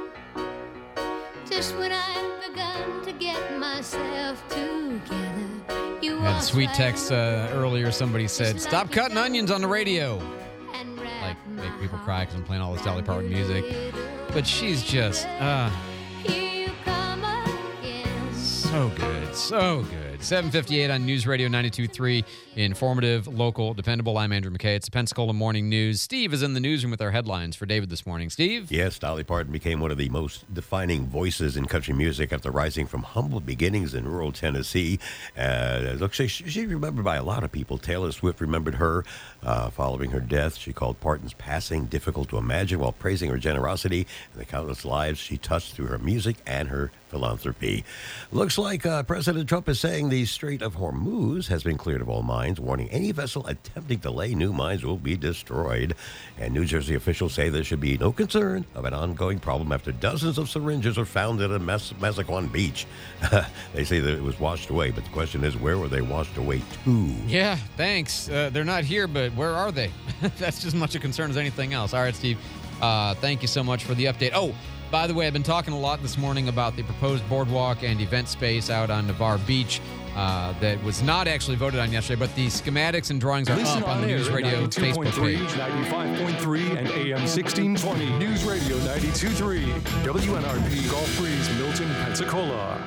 Just when I've begun to get myself together, you I had a walk sweet right text uh, earlier. Somebody said, "Stop cutting onions on the radio." Like, make people cry because I'm playing all this Dolly Parton music. But she's just, uh, Here you come again. so good. good. So good. seven fifty-eight on News Radio ninety-two point three. Informative, local, dependable. I'm Andrew McKay. It's the Pensacola Morning News. Steve is in the newsroom with our headlines for David this morning. Steve? Yes, Dolly Parton became one of the most defining voices in country music after rising from humble beginnings in rural Tennessee. Uh, looks like she's remembered by a lot of people. Taylor Swift remembered her uh, following her death. She called Parton's passing difficult to imagine while praising her generosity and the countless lives she touched through her music and her philanthropy. Looks like uh, President Trump is saying the Strait of Hormuz has been cleared of all mines, warning any vessel attempting to lay new mines will be destroyed. And New Jersey officials say there should be no concern of an ongoing problem after dozens of syringes were found at a Mas- Massaquan beach. They say that it was washed away, but the question is, where were they washed away to? Yeah, thanks. Uh, they're not here, but where are they? That's just as much a concern as anything else. All right, Steve, uh, thank you so much for the update. Oh, by the way, I've been talking a lot this morning about the proposed boardwalk and event space out on Navarre Beach uh, that was not actually voted on yesterday, but the schematics and drawings are Listen up on, on the News Radio Facebook page. ninety-five point three and A M sixteen twenty. News Radio ninety-two point three. W N R P Gulf Breeze, Milton, Pensacola.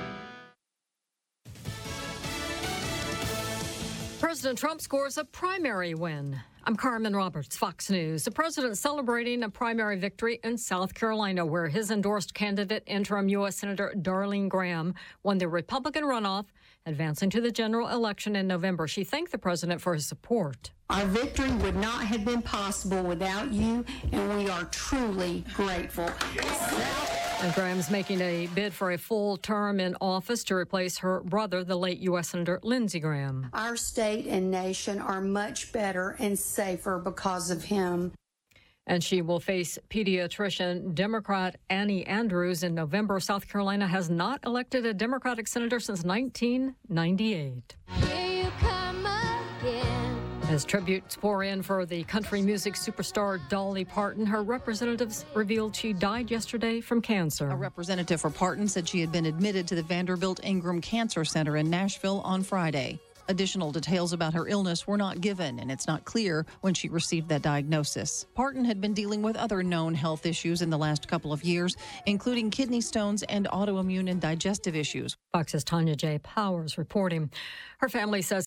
President Trump scores a primary win. I'm Carmen Roberts, Fox News. The president celebrating a primary victory in South Carolina, where his endorsed candidate, interim U S. Senator Darlene Graham, won the Republican runoff, advancing to the general election in November. She thanked the president for his support. Our victory would not have been possible without you, and we are truly grateful. And Graham's making a bid for a full term in office to replace her brother, the late U S. Senator Lindsey Graham. Our state and nation are much better and safer because of him. And she will face pediatrician Democrat Annie Andrews in November. South Carolina has not elected a Democratic senator since nineteen ninety-eight. Here you come again. As tributes pour in for the country music superstar Dolly Parton, her representatives revealed she died yesterday from cancer. A representative for Parton said she had been admitted to the Vanderbilt Ingram Cancer Center in Nashville on Friday. Additional details about her illness were not given, and it's not clear when she received that diagnosis. Parton had been dealing with other known health issues in the last couple of years, including kidney stones and autoimmune and digestive issues. Fox's Tanya J. Powers reporting. Her family says